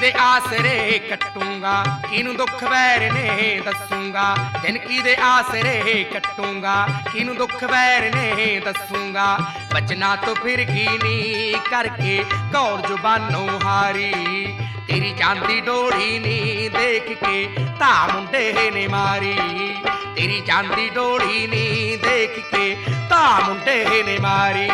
दे आसरे कटूंगा, किनू दुख वैर ने दसूंगा। जिनकी दे आसरे कटूंगा, किनू दुख वैर ने दसूंगा। बचना तो फिर की नी करके कौर जुबानों हारी। तेरी चांदी डोरी नी देख के ता मुंडे ने मारी। तेरी चांदी डोरी नी देख के ता मुंडे ने मारी।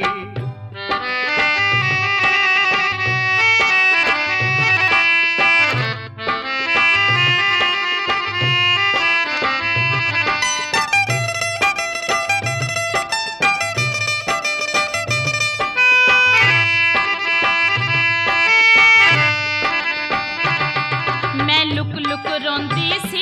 मैं लुक लुक रोंदी सी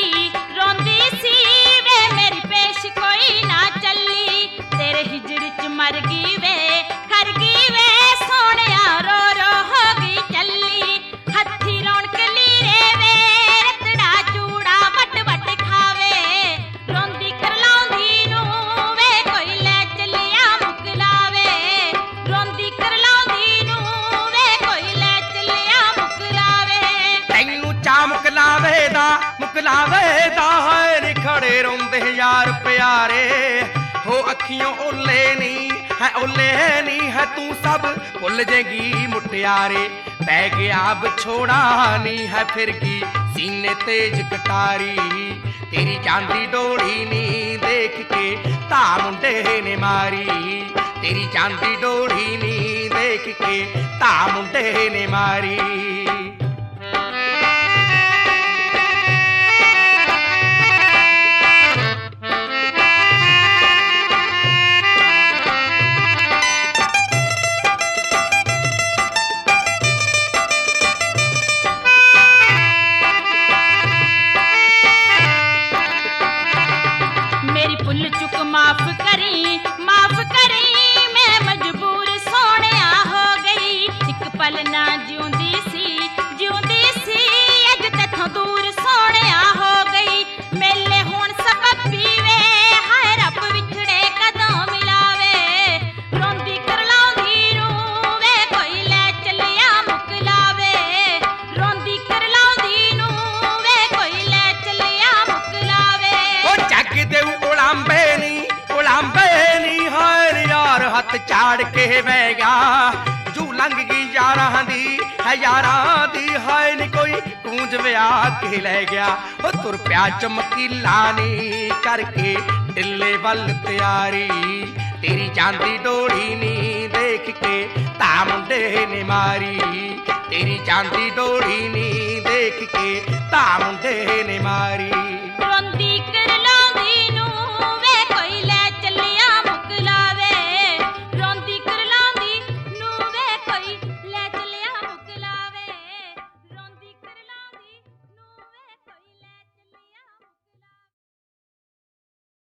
वे मेरी पेश कोई ना चली। तेरे हिजर च मर गई वे खर गई वे सोहणिया रो रो हो गई चली। हथी रौनक लीरे वे रतड़ा चूड़ा वट वट खावे। रोंदी करलाउंदी नू वे कोई ले चलिया मुकलावे। रोंदी करलाउंदी नू वे कोई ले चलिया मुकलावे। तैनू चा मुकलावे दा है नी खड़े रोंदे यार प्यारे। हो अखियों ओले नी है तू सब भुल जेगी मुटियारे। पै गया बिछोड़ा नी है फिर की सीने तेज कटारी। तेरी चांदी डोरी नी देख के ता मुंडे ने मारी। तेरी चांदी डोरी नी देख के ता मुंडे ने मारी। मेरी भुल चुक माफ करी मैं मजबूर सोहणिया हो गई। एक पल ना जिउंदी सी अज तेथों दूर सोहणिया हो गई। मेले हुण सबब पीवे हाय रब विछड़े कदों मिलावे। रोंदी करलाउंदी नू वे कोई ले चलिया मुकलावे। रोंदी करलाउंदी नू वे कोई ले चलिया मुकलावे। ओ जग देऊ उलांबे नी हाय यार हथ चाड़ के बह गया। जू लंघ गई यारां दी हाय नी कोई कूंज विया के ले गया। ओ तुर प्या चमकीला नी करके टिल्ले वल तैयारी। तेरी चांदी डोरी नी देख के ता मुंडे ने मारी। तेरी चांदी डोरी नी देख के ता मुंडे ने मारी। रोंदी